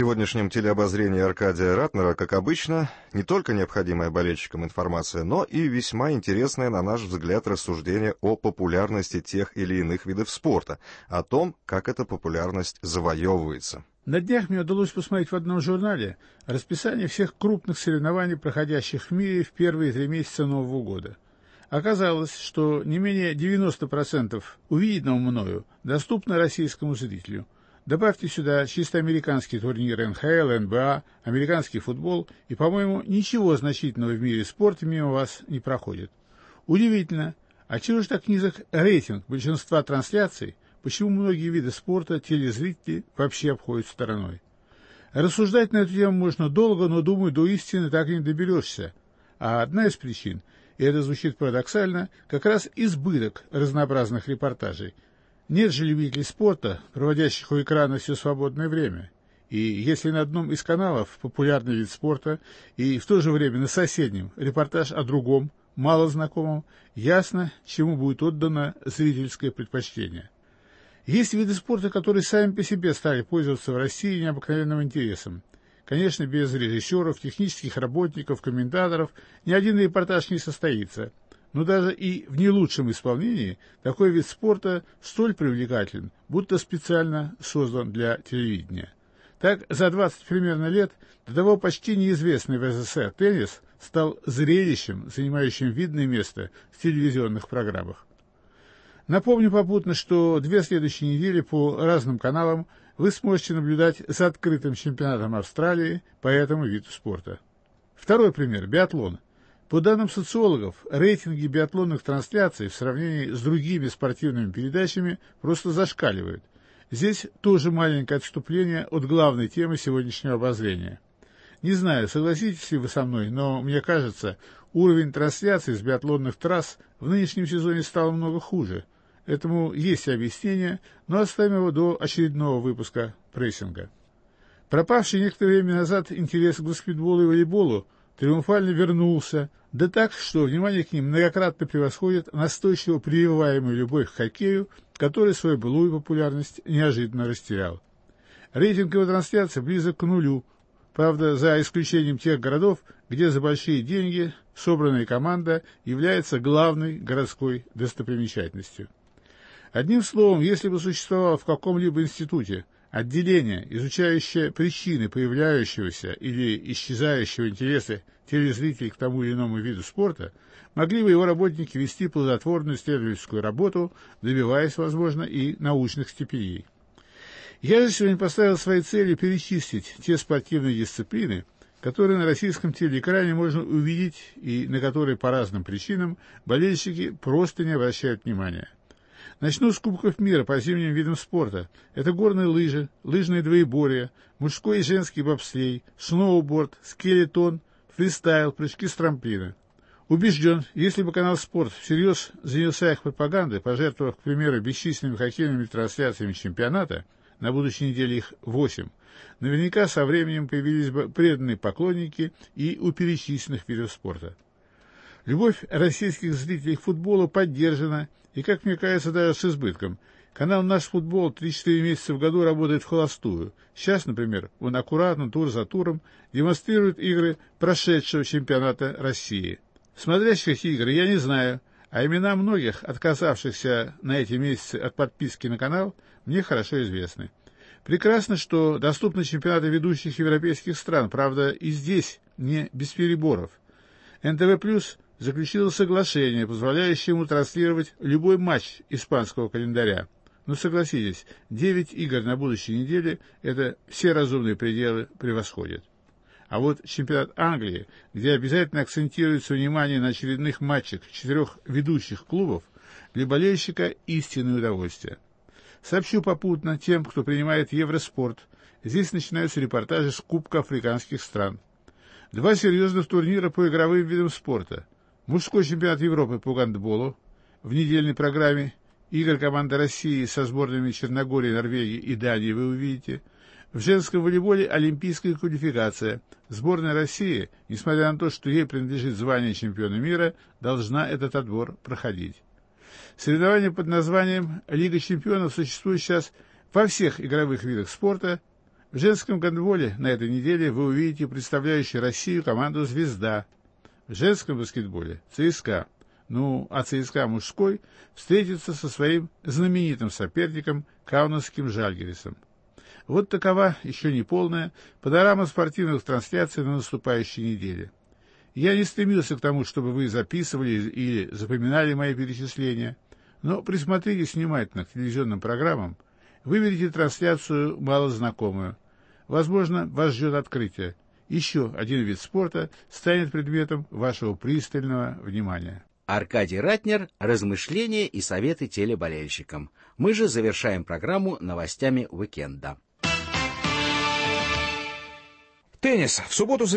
сегодняшнем телеобозрении Аркадия Ратнера, как обычно, не только необходимая болельщикам информация, но и весьма интересное, на наш взгляд, рассуждение о популярности тех или иных видов спорта, о том, как эта популярность завоевывается. На днях мне удалось посмотреть в одном журнале расписание всех крупных соревнований, проходящих в мире в первые 3 месяца Нового года. Оказалось, что не менее 90% увиденного мною доступно российскому зрителю. Добавьте сюда чисто американские турниры НХЛ, НБА, американский футбол, и, по-моему, ничего значительного в мире спорта мимо вас не проходит. Удивительно, а чего же так низок рейтинг большинства трансляций, почему многие виды спорта телезрители вообще обходят стороной? Рассуждать на эту тему можно долго, но, думаю, до истины так и не доберешься. А одна из причин, и это звучит парадоксально, как раз избыток разнообразных репортажей. Нет же любителей спорта, проводящих у экрана все свободное время. И если на одном из каналов популярный вид спорта, и в то же время на соседнем репортаж о другом, мало знакомом, ясно, чему будет отдано зрительское предпочтение. Есть виды спорта, которые сами по себе стали пользоваться в России необыкновенным интересом. Конечно, без режиссеров, технических работников, комментаторов ни один репортаж не состоится. Но даже и в не лучшем исполнении такой вид спорта столь привлекателен, будто специально создан для телевидения. Так, за 20 примерно лет до того почти неизвестный в СССР теннис стал зрелищем, занимающим видное место в телевизионных программах. Напомню попутно, что 2 следующие недели по разным каналам вы сможете наблюдать за открытым чемпионатом Австралии по этому виду спорта. Второй пример – биатлон. По данным социологов, рейтинги биатлонных трансляций в сравнении с другими спортивными передачами просто зашкаливают. Здесь тоже маленькое отступление от главной темы сегодняшнего обозрения. Не знаю, согласитесь ли вы со мной, но мне кажется, уровень трансляций с биатлонных трасс в нынешнем сезоне стал много хуже. Этому есть объяснение, но оставим его до очередного выпуска прессинга. Пропавший некоторое время назад интерес к баскетболу и волейболу триумфально вернулся, да так, что внимание к ним многократно превосходит настойчиво прививаемую любовь к хоккею, который свою былую популярность неожиданно растерял. Рейтинг его трансляции близок к нулю, правда, за исключением тех городов, где за большие деньги собранная команда является главной городской достопримечательностью. Одним словом, если бы существовало в каком-либо институте отделение, изучающее причины появляющегося или исчезающего интереса телезрителей к тому или иному виду спорта, могли бы его работники вести плодотворную исследовательскую работу, добиваясь, возможно, и научных степеней. Я же сегодня поставил своей целью перечислить те спортивные дисциплины, которые на российском телеэкране можно увидеть и на которые по разным причинам болельщики просто не обращают внимания. Начну с Кубков мира по зимним видам спорта. Это горные лыжи, лыжное двоеборье, мужской и женский бобслей, сноуборд, скелетон, фристайл, прыжки с трамплина. Убежден, если бы канал «Спорт» всерьез занялся их пропагандой, пожертвовав, к примеру, бесчисленными хоккейными трансляциями чемпионата, на будущей неделе их 8, наверняка со временем появились бы преданные поклонники и у перечисленных видов спорта. Любовь российских зрителей к футболу поддержана, и, как мне кажется, даже с избытком. Канал «Наш футбол» 3-4 месяца в году работает в холостую. Сейчас, например, он аккуратно, тур за туром, демонстрирует игры прошедшего чемпионата России. Смотрящих игр я не знаю, а имена многих, отказавшихся на эти месяцы от подписки на канал, мне хорошо известны. Прекрасно, что доступны чемпионаты ведущих европейских стран, правда, и здесь не без переборов. НТВ+ заключила соглашение, позволяющее ему транслировать любой матч испанского календаря. Но согласитесь, 9 игр на будущей неделе – это все разумные пределы превосходят. А вот чемпионат Англии, где обязательно акцентируется внимание на очередных матчах 4 ведущих клубов, для болельщика истинное удовольствие. Сообщу попутно тем, кто принимает Евроспорт. Здесь начинаются репортажи с Кубка африканских стран. 2 серьезных турнира по игровым видам спорта. Мужской чемпионат Европы по гандболу. В недельной программе игр команды России со сборными Черногории, Норвегии и Дании вы увидите. В женском волейболе олимпийская квалификация. Сборная России, несмотря на то, что ей принадлежит звание чемпиона мира, должна этот отбор проходить. Соревнование под названием «Лига чемпионов» существует сейчас во всех игровых видах спорта, В женском гандболе на этой неделе вы увидите представляющую Россию команду «Звезда». В женском баскетболе ЦСКА. А ЦСКА мужской встретится со своим знаменитым соперником Каунасским Жальгирисом. Вот такова еще не полная панорама спортивных трансляций на наступающей неделе. Я не стремился к тому, чтобы вы записывали или запоминали мои перечисления, но присмотритесь внимательно к телевизионным программам, выберите трансляцию малознакомую. Возможно, вас ждет открытие. Еще один вид спорта станет предметом вашего пристального внимания. Аркадий Ратнер, размышления и советы телеболельщикам. Мы же завершаем программу новостями уикенда. Теннис. В субботу